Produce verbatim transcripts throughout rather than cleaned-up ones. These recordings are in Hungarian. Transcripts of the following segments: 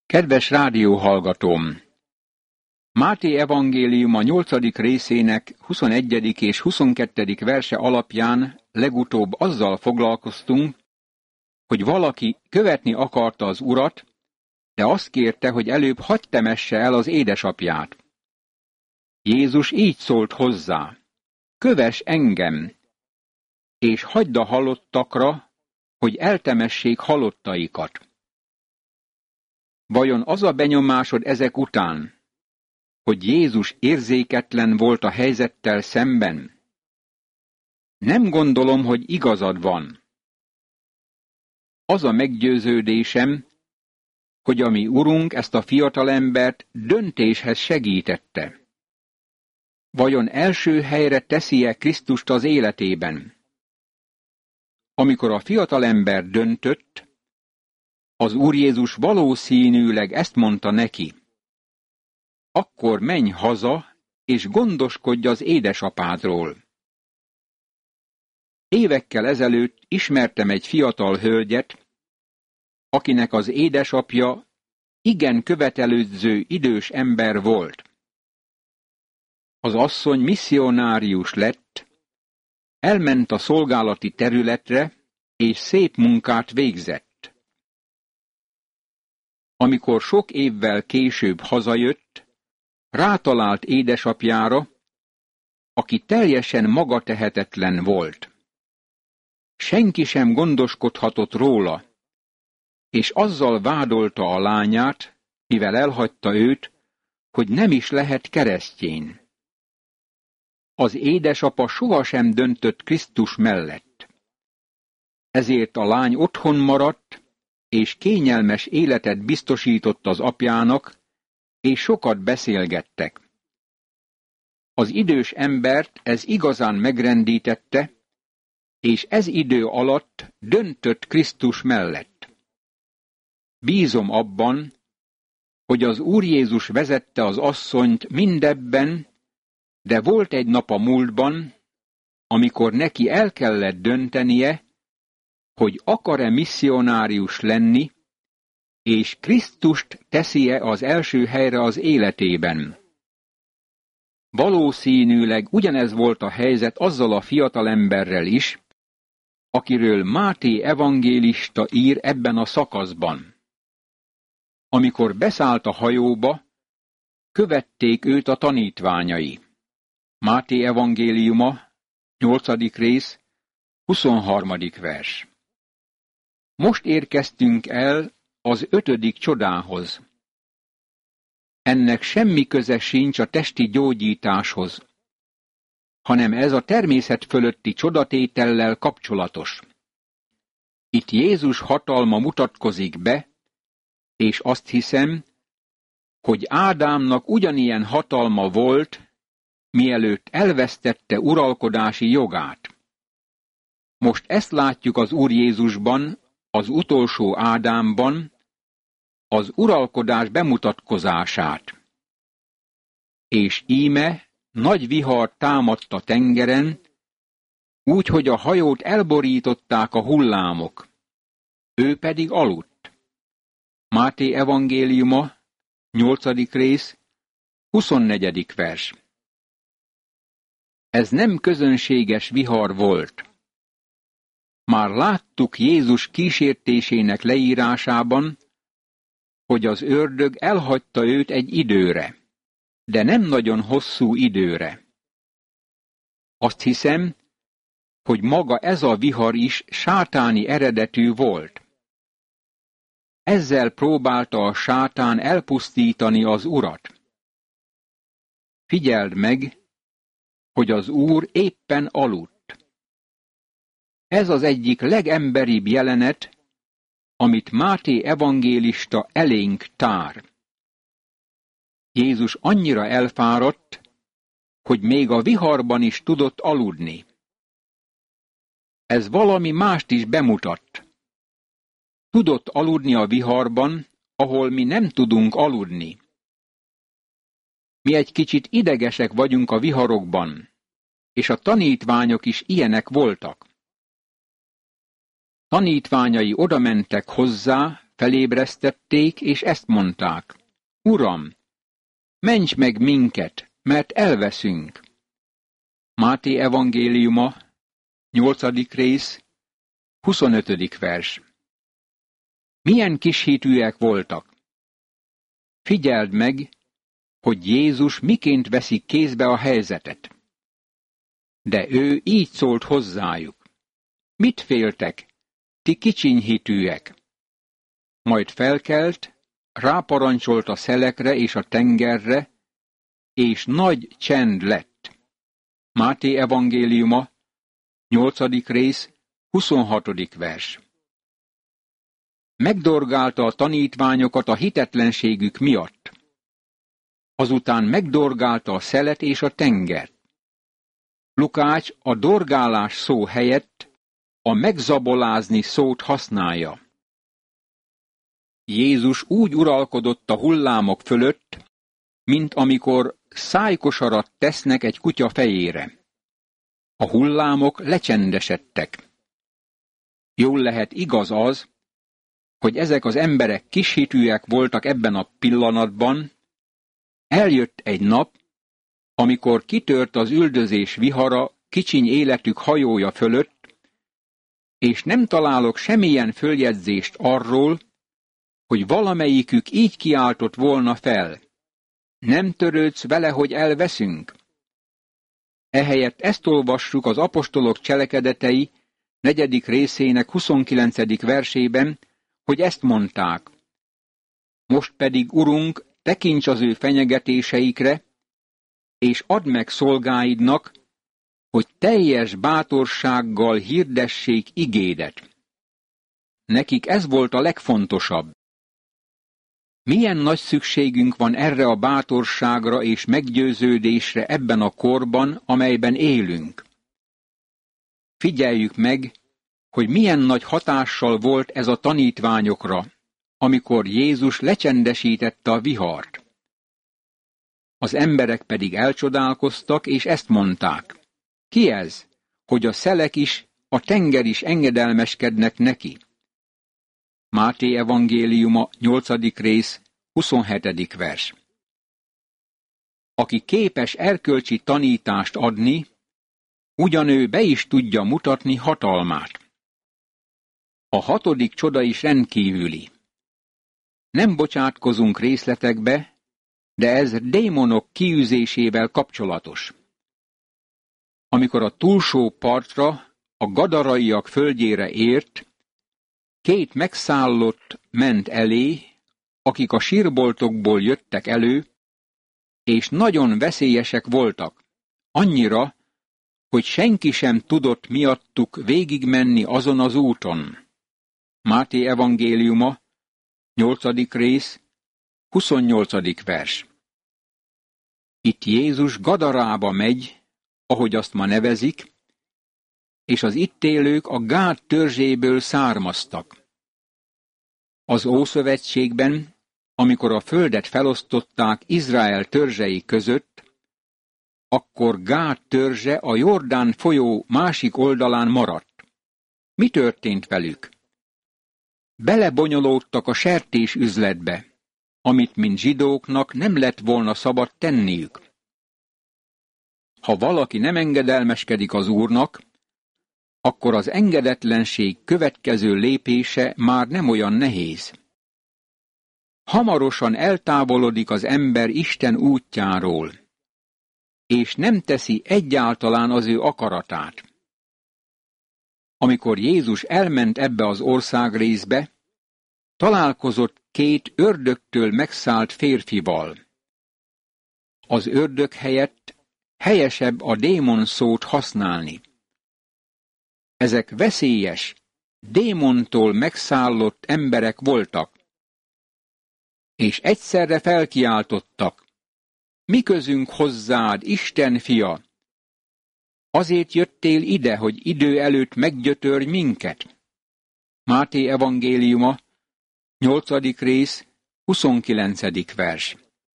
Kedves rádióhallgatóm! Máté evangéliuma nyolcadik részének huszonegyedik és huszonkettedik verse alapján legutóbb azzal foglalkoztunk, hogy valaki követni akarta az Urat, de azt kérte, hogy előbb hadd temesse el az édesapját. Jézus így szólt hozzá: kövess engem, és hagyd a halottakra, hogy eltemessék halottaikat. Vajon az a benyomásod ezek után, hogy Jézus érzéketlen volt a helyzettel szemben? Nem gondolom, hogy igazad van. Az a meggyőződésem, hogy a mi Urunk ezt a fiatalembert döntéshez segítette. Vajon első helyre teszi-e Krisztust az életében? Amikor a fiatalember döntött, az Úr Jézus valószínűleg ezt mondta neki: akkor menj haza, és gondoskodj az édesapádról. Évekkel ezelőtt ismertem egy fiatal hölgyet, akinek az édesapja igen követelődző idős ember volt. Az asszony misszionárius lett, elment a szolgálati területre, és szép munkát végzett. Amikor sok évvel később hazajött, rátalált édesapjára, aki teljesen magatehetetlen volt. Senki sem gondoskodhatott róla, és azzal vádolta a lányát, mivel elhagyta őt, hogy nem is lehet keresztjén. Az édesapa sohasem döntött Krisztus mellett. Ezért a lány otthon maradt, és kényelmes életet biztosított az apjának, és sokat beszélgettek. Az idős embert ez igazán megrendítette, és ez idő alatt döntött Krisztus mellett. Bízom abban, hogy az Úr Jézus vezette az asszonyt mindebben, de volt egy nap a múltban, amikor neki el kellett döntenie, hogy akar-e misszionárius lenni, és Krisztust teszi-e az első helyre az életében. Valószínűleg ugyanez volt a helyzet azzal a fiatalemberrel is, akiről Máté evangélista ír ebben a szakaszban. Amikor beszállt a hajóba, követték őt a tanítványai. Máté evangéliuma, nyolcadik rész, huszonharmadik vers. Most érkeztünk el az ötödik csodához. Ennek semmi köze sincs a testi gyógyításhoz, hanem ez a természet fölötti csodatétellel kapcsolatos. Itt Jézus hatalma mutatkozik be, és azt hiszem, hogy Ádámnak ugyanilyen hatalma volt, mielőtt elvesztette uralkodási jogát. Most ezt látjuk az Úr Jézusban, az utolsó Ádámban, az uralkodás bemutatkozását. És íme nagy vihar támadt a tengeren, úgy, hogy a hajót elborították a hullámok. Ő pedig aludt. Máté evangéliuma, nyolcadik rész, huszonnegyedik vers. Ez nem közönséges vihar volt. Már láttuk Jézus kísértésének leírásában, hogy az ördög elhagyta őt egy időre, de nem nagyon hosszú időre. Azt hiszem, hogy maga ez a vihar is sátáni eredetű volt. Ezzel próbálta a sátán elpusztítani az Urat. Figyeld meg, hogy az Úr éppen aludt. Ez az egyik legemberibb jelenet, amit Máté evangélista elénk tár. Jézus annyira elfáradt, hogy még a viharban is tudott aludni. Ez valami mást is bemutat. Tudott aludni a viharban, ahol mi nem tudunk aludni. Mi egy kicsit idegesek vagyunk a viharokban, és a tanítványok is ilyenek voltak. Tanítványai odamentek hozzá, felébresztették, és ezt mondták: Uram, ments meg minket, mert elveszünk. Máté evangéliuma, nyolcadik rész, huszonötödik vers. Milyen kishitűek voltak! Figyeld meg, hogy Jézus miként veszi kézbe a helyzetet. De ő így szólt hozzájuk: Mit féltek, ti kicsinyhitűek? Majd felkelt, ráparancsolt a szelekre és a tengerre, és nagy csend lett. Máté evangéliuma, nyolcadik rész, huszonhatodik vers. Megdorgálta a tanítványokat a hitetlenségük miatt. Azután megdorgálta a szelet és a tengert. Lukács a dorgálás szó helyett a megzabolázni szót használja. Jézus úgy uralkodott a hullámok fölött, mint amikor szájkosarat tesznek egy kutya fejére. A hullámok lecsendesedtek. Jól lehet igaz az, hogy ezek az emberek kishitűek voltak ebben a pillanatban. Eljött egy nap, amikor kitört az üldözés vihara kicsiny életük hajója fölött, és nem találok semmilyen följegyzést arról, hogy valamelyikük így kiáltott volna fel: Nem törődsz vele, hogy elveszünk? Ehelyett ezt olvassuk az apostolok cselekedetei negyedik részének huszonkilencedik versében, hogy ezt mondták: Most pedig, Urunk, tekints az ő fenyegetéseikre, és add meg szolgáidnak, hogy teljes bátorsággal hirdessék igédet. Nekik ez volt a legfontosabb. Milyen nagy szükségünk van erre a bátorságra és meggyőződésre ebben a korban, amelyben élünk. Figyeljük meg, hogy milyen nagy hatással volt ez a tanítványokra, amikor Jézus lecsendesítette a vihart. Az emberek pedig elcsodálkoztak, és ezt mondták: Ki ez, hogy a szelek is, a tenger is engedelmeskednek neki? Máté evangéliuma, nyolcadik rész, huszonhetedik vers. Aki képes erkölcsi tanítást adni, ugyanő be is tudja mutatni hatalmát. A hatodik csoda is rendkívüli. Nem bocsátkozunk részletekbe, de ez démonok kiűzésével kapcsolatos. Amikor a túlsó partra, a gadaraiak földjére ért, két megszállott ment elé, akik a sírboltokból jöttek elő, és nagyon veszélyesek voltak, annyira, hogy senki sem tudott miattuk végigmenni azon az úton. Máté evangéliuma, nyolcadik rész, huszonnyolcadik vers. Itt Jézus Gadarába megy, ahogy azt ma nevezik, és az itt élők a Gád törzséből származtak. Az Ószövetségben, amikor a földet felosztották Izrael törzsei között, akkor Gád törzse a Jordán folyó másik oldalán maradt. Mi történt velük? Belebonyolódtak a sertés üzletbe, amit mint zsidóknak nem lett volna szabad tenniük. Ha valaki nem engedelmeskedik az Úrnak, akkor az engedetlenség következő lépése már nem olyan nehéz. Hamarosan eltávolodik az ember Isten útjáról, és nem teszi egyáltalán az ő akaratát. Amikor Jézus elment ebbe az országrészbe, találkozott két ördögtől megszállt férfival. Az ördög helyett helyesebb a démon szót használni. Ezek veszélyes, démontól megszállott emberek voltak, és egyszerre felkiáltottak: Mi közünk hozzád, Isten fia? Azért jöttél ide, hogy idő előtt meggyötörj minket? Máté evangéliuma, nyolcadik rész, huszonkilencedik vers.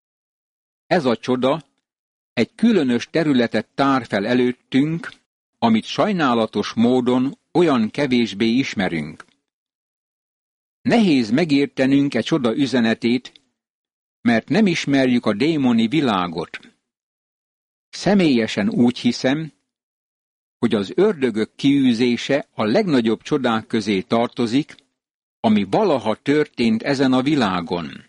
Ez a csoda egy különös területet tár fel előttünk, amit sajnálatos módon olyan kevésbé ismerünk. Nehéz megértenünk e csoda üzenetét, mert nem ismerjük a démoni világot. Személyesen úgy hiszem, hogy az ördögök kiűzése a legnagyobb csodák közé tartozik, ami valaha történt ezen a világon.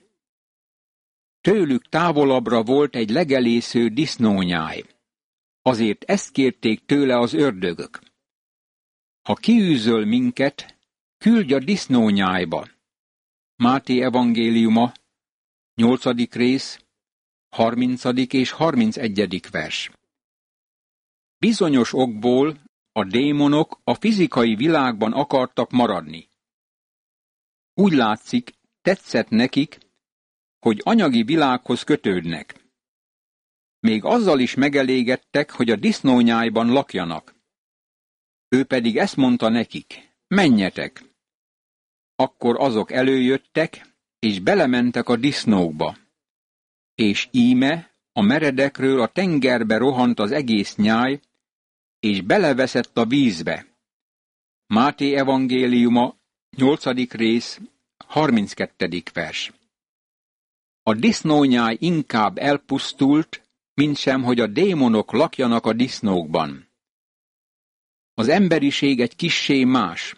Tőlük távolabbra volt egy legelésző disznónyáj. Azért ezt kérték tőle az ördögök. Ha kiűzöl minket, küldj a disznónyájba. Máté evangéliuma, nyolcadik rész, harmincadik és harmincegyedik vers. Bizonyos okból a démonok a fizikai világban akartak maradni. Úgy látszik, tetszett nekik, hogy anyagi világhoz kötődnek. Még azzal is megelégedtek, hogy a disznónyájban lakjanak. Ő pedig ezt mondta nekik, menjetek. Akkor azok előjöttek, és belementek a disznókba. És íme a meredekről a tengerbe rohant az egész nyáj, és beleveszett a vízbe. Máté evangéliuma, nyolcadik rész, harminckettedik vers. A disznónyáj inkább elpusztult, mintsem, hogy a démonok lakjanak a disznókban. Az emberiség egy kissé más.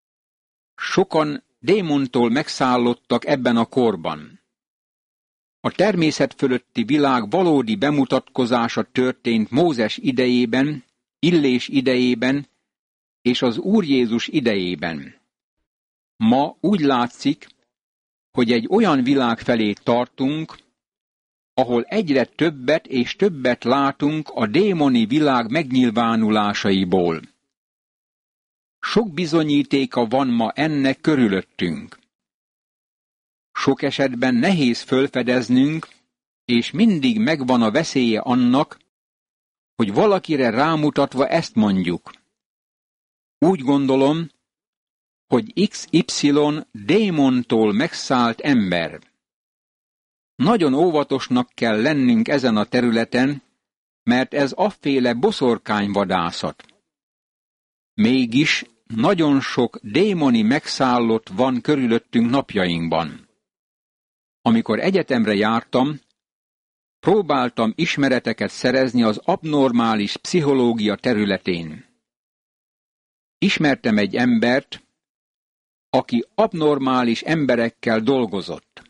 Sokan démontól megszállottak ebben a korban. A természet fölötti világ valódi bemutatkozása történt Mózes idejében, Illés idejében és az Úr Jézus idejében. Ma úgy látszik, hogy egy olyan világ felé tartunk, ahol egyre többet és többet látunk a démoni világ megnyilvánulásaiból. Sok bizonyítéka van ma ennek körülöttünk. Sok esetben nehéz fölfedeznünk, és mindig megvan a veszélye annak, hogy valakire rámutatva ezt mondjuk. Úgy gondolom, hogy iksz ipszilon démontól megszállt ember. Nagyon óvatosnak kell lennünk ezen a területen, mert ez afféle boszorkányvadászat. Mégis nagyon sok démoni megszállott van körülöttünk napjainkban. Amikor egyetemre jártam, próbáltam ismereteket szerezni az abnormális pszichológia területén. Ismertem egy embert, aki abnormális emberekkel dolgozott.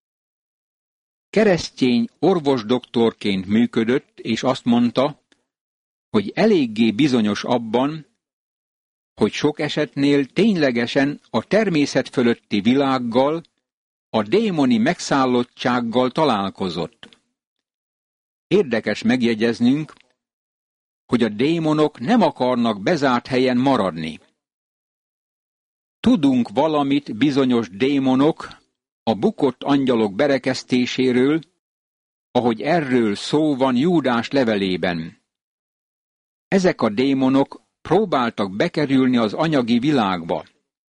Keresztény orvosdoktorként működött, és azt mondta, hogy eléggé bizonyos abban, hogy sok esetnél ténylegesen a természet fölötti világgal, a démoni megszállottsággal találkozott. Érdekes megjegyeznünk, hogy a démonok nem akarnak bezárt helyen maradni. Tudunk valamit bizonyos démonok a bukott angyalok berekeztéséről, ahogy erről szó van Júdás levelében. Ezek a démonok próbáltak bekerülni az anyagi világba.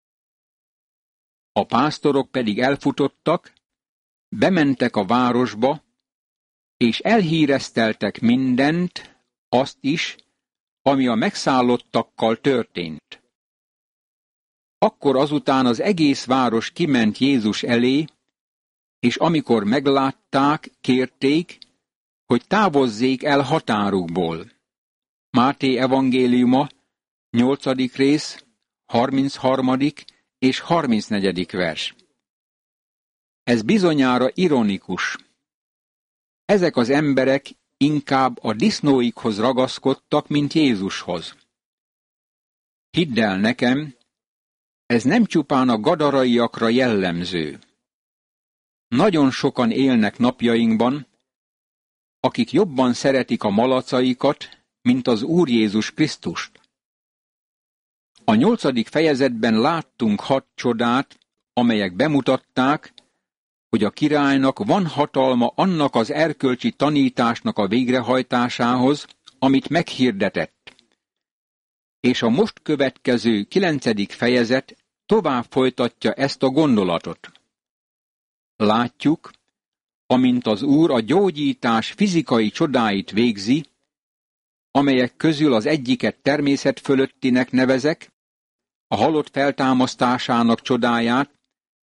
A pásztorok pedig elfutottak, bementek a városba, és elhíreszteltek mindent, azt is, ami a megszállottakkal történt. Akkor azután az egész város kiment Jézus elé, és amikor meglátták, kérték, hogy távozzék el határukból. Máté evangéliuma, nyolcadik rész, harmincharmadik és harmincnegyedik vers. Ez bizonyára ironikus. Ezek az emberek inkább a disznóikhoz ragaszkodtak, mint Jézushoz. Hidd el nekem, ez nem csupán a gadaraiakra jellemző. Nagyon sokan élnek napjainkban, akik jobban szeretik a malacaikat, mint az Úr Jézus Krisztust. A nyolcadik fejezetben láttunk hat csodát, amelyek bemutatták, hogy a királynak van hatalma annak az erkölcsi tanításnak a végrehajtásához, amit meghirdetett. És a most következő kilencedik fejezet tovább folytatja ezt a gondolatot. Látjuk, amint az Úr a gyógyítás fizikai csodáit végzi, amelyek közül az egyiket természet fölöttinek nevezek, a halott feltámasztásának csodáját,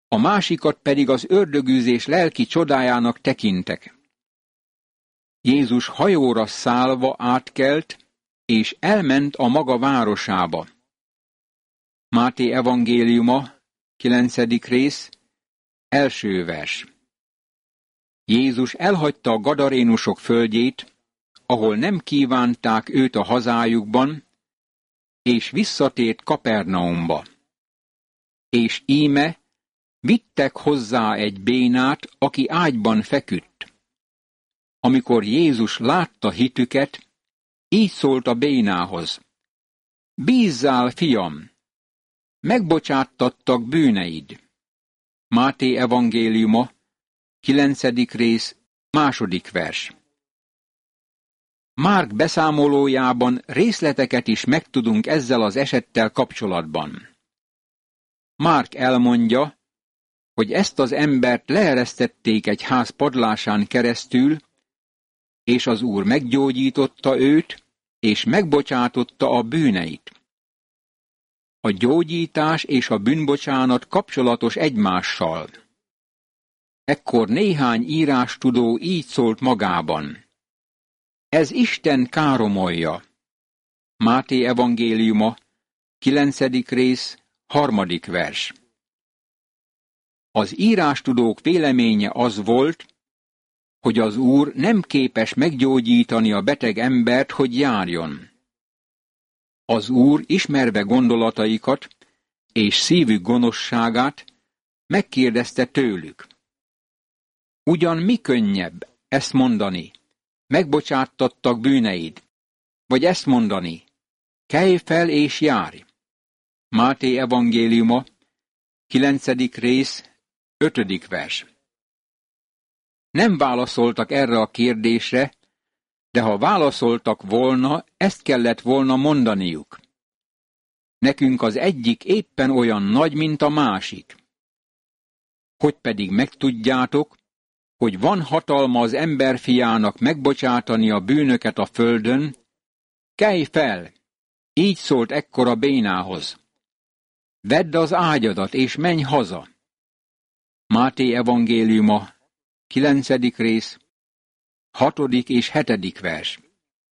a másikat pedig az ördögűzés lelki csodájának tekintek. Jézus hajóra szállva átkelt, és elment a maga városába. Máté evangéliuma, kilencedik rész, első vers. Jézus elhagyta a gadarénusok földjét, ahol nem kívánták őt a hazájukban, és visszatért Kapernaumba. És íme vittek hozzá egy bénát, aki ágyban feküdt. Amikor Jézus látta hitüket, így szólt a bénához: Bízzál, fiam, megbocsáttattak bűneid. Máté evangéliuma, kilencedik rész, második vers. Márk beszámolójában részleteket is megtudunk ezzel az esettel kapcsolatban. Márk elmondja, hogy ezt az embert leeresztették egy ház padlásán keresztül, és az Úr meggyógyította őt, és megbocsátotta a bűneit. A gyógyítás és a bűnbocsánat kapcsolatos egymással. Ekkor néhány írástudó így szólt magában: ez Isten káromolja. Máté evangéliuma, kilencedik rész, harmadik vers. Az írástudók véleménye az volt, hogy az Úr nem képes meggyógyítani a beteg embert, hogy járjon. Az Úr, ismerve gondolataikat és szívük gonoszságát, megkérdezte tőlük: ugyan mi könnyebb ezt mondani, megbocsáttattak bűneid, vagy ezt mondani, kelj fel és járj? Máté evangéliuma, kilencedik rész, ötödik vers. Nem válaszoltak erre a kérdésre, de ha válaszoltak volna, ezt kellett volna mondaniuk: nekünk az egyik éppen olyan nagy, mint a másik. Hogy pedig megtudjátok, hogy van hatalma az emberfiának megbocsátani a bűnöket a földön, kelj fel! Így szólt ekkor a bénához: vedd az ágyadat és menj haza. Máté evangéliuma, kilencedik rész, hatodik és hetedik vers.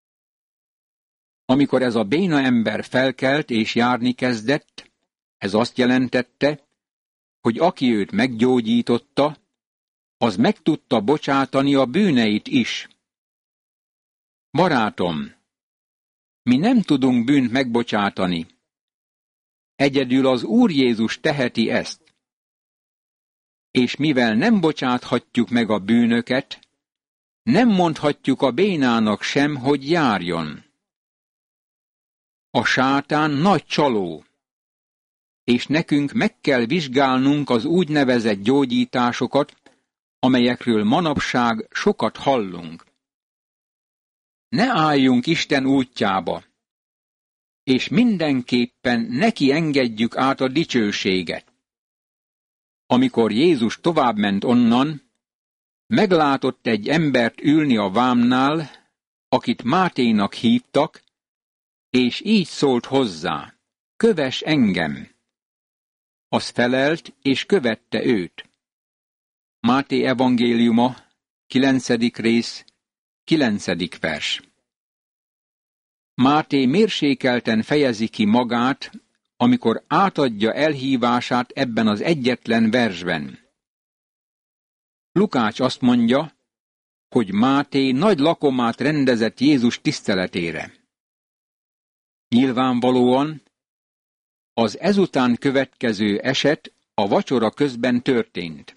Amikor ez a béna ember felkelt és járni kezdett, ez azt jelentette, hogy aki őt meggyógyította, az meg tudta bocsátani a bűneit is. Barátom, mi nem tudunk bűnt megbocsátani. Egyedül az Úr Jézus teheti ezt. És mivel nem bocsáthatjuk meg a bűnöket, nem mondhatjuk a bénának sem, hogy járjon. A sátán nagy csaló, és nekünk meg kell vizsgálnunk az úgynevezett gyógyításokat, amelyekről manapság sokat hallunk. Ne álljunk Isten útjába, és mindenképpen neki engedjük át a dicsőséget. Amikor Jézus továbbment onnan, meglátott egy embert ülni a vámnál, akit Máténak hívtak, és így szólt hozzá: kövess engem. Az felelt, és követte őt. Máté evangéliuma, kilencedik rész, kilencedik vers. Máté mérsékelten fejezi ki magát, amikor átadja elhívását ebben az egyetlen versben. Lukács azt mondja, hogy Máté nagy lakomát rendezett Jézus tiszteletére. Nyilvánvalóan az ezután következő eset a vacsora közben történt.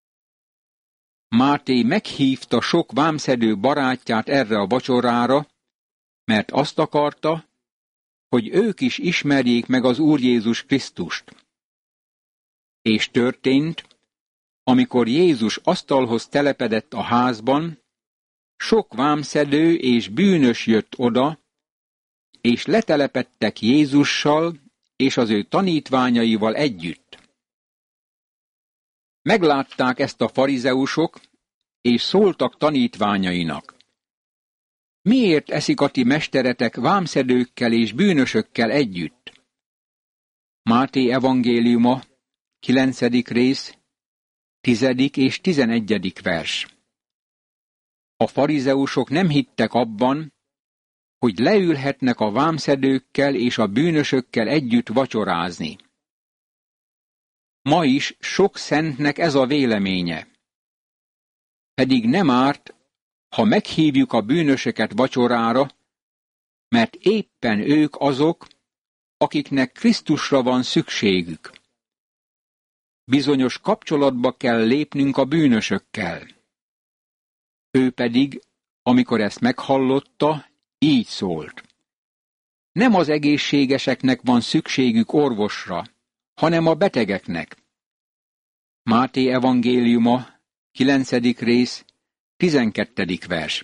Máté meghívta sok vámszedő barátját erre a vacsorára, mert azt akarta, hogy ők is ismerjék meg az Úr Jézus Krisztust. És történt, amikor Jézus asztalhoz telepedett a házban, sok vámszedő és bűnös jött oda, és letelepedtek Jézussal és az ő tanítványaival együtt. Meglátták ezt a farizeusok, és szóltak tanítványainak: miért eszik a ti mesteretek vámszedőkkel és bűnösökkel együtt? Máté evangéliuma, kilencedik rész, Tizedik és tizenegyedik vers. A farizeusok nem hittek abban, hogy leülhetnek a vámszedőkkel és a bűnösökkel együtt vacsorázni. Ma is sok szentnek ez a véleménye. Pedig nem árt, ha meghívjuk a bűnösöket vacsorára, mert éppen ők azok, akiknek Krisztusra van szükségük. Bizonyos kapcsolatba kell lépnünk a bűnösökkel. Ő pedig, amikor ezt meghallotta, így szólt. Nem az egészségeseknek van szükségük orvosra, hanem a betegeknek. Máté evangéliuma, kilencedik rész, tizenkettedik vers.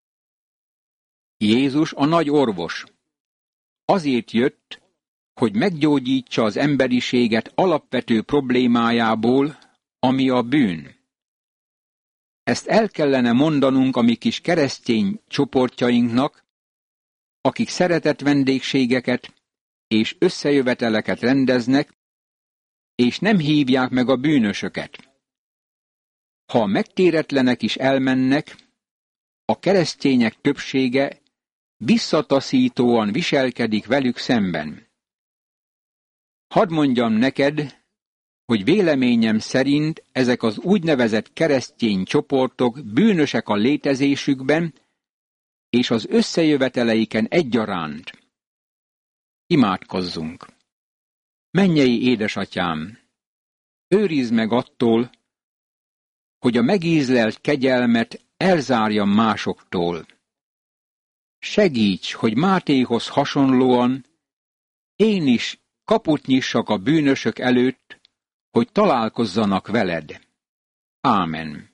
Jézus a nagy orvos. Azért jött, hogy meggyógyítsa az emberiséget alapvető problémájából, ami a bűn. Ezt el kellene mondanunk a mi kis keresztény csoportjainknak, akik szeretett vendégségeket és összejöveteleket rendeznek, és nem hívják meg a bűnösöket. Ha a megtéretlenek is elmennek, a keresztények többsége visszataszítóan viselkedik velük szemben. Hadd mondjam neked, hogy véleményem szerint ezek az úgynevezett keresztény csoportok bűnösek a létezésükben és az összejöveteleiken egyaránt. Imádkozzunk! Mennyei édesatyám, őrizd meg attól, hogy a megízlelt kegyelmet elzárjam másoktól. Segíts, hogy Mátéhoz hasonlóan én is kaput nyissak a bűnösök előtt, hogy találkozzanak veled. Ámen.